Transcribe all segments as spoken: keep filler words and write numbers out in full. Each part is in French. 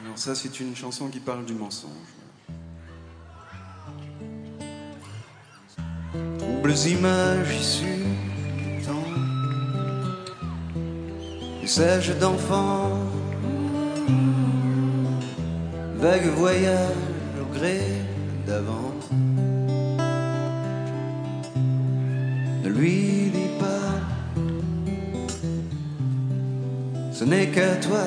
Alors ça, c'est une chanson qui parle du mensonge. Troubles images issues du temps, messages d'enfants, vagues voyages au gré d'avant. Ne lui dis pas, ce n'est qu'à toi.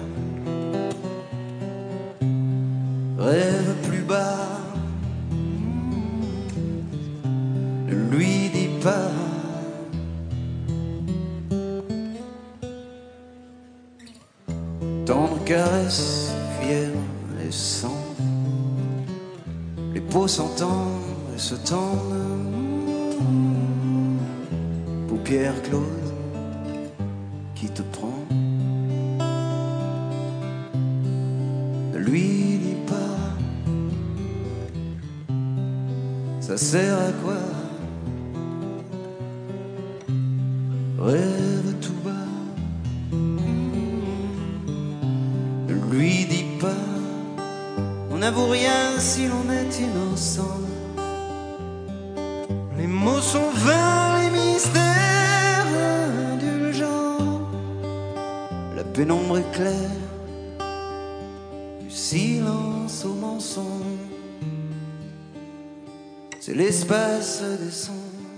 Rêve plus bas, ne lui dis pas. Tendre caresse, fière et sans, les peaux s'entendent et se tendent, paupières closes, qui te prend? Ne lui dis pas, ça sert à quoi? Rêve tout bas, ne lui dis pas, on n'avoue rien si l'on est innocent. Les mots sont vains, les mystères indulgents, la pénombre est claire, du silence au mensonge, c'est l'espace des sons.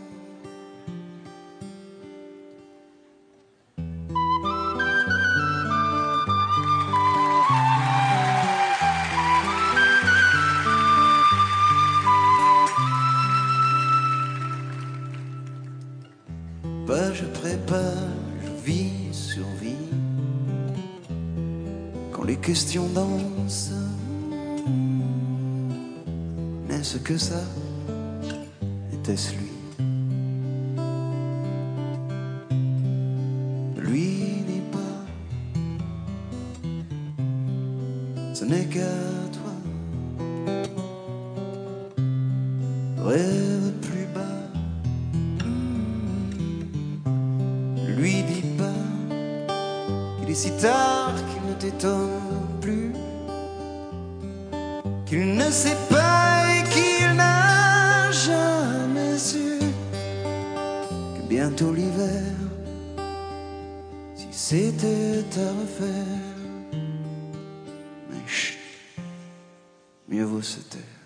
Page après page, vie sur vie, quand les questions dansent, n'est-ce que ça? Était-ce lui? Ne lui dis pas, ce n'est qu'à toi. Rêve plus bas, ne lui dis pas qu'il est si tard qu'il ne t'étonne plus, qu'il ne sait pas et qu'il n'a jamais su que bientôt l'hiver, si c'était à refaire, mais chut, mieux vaut se taire.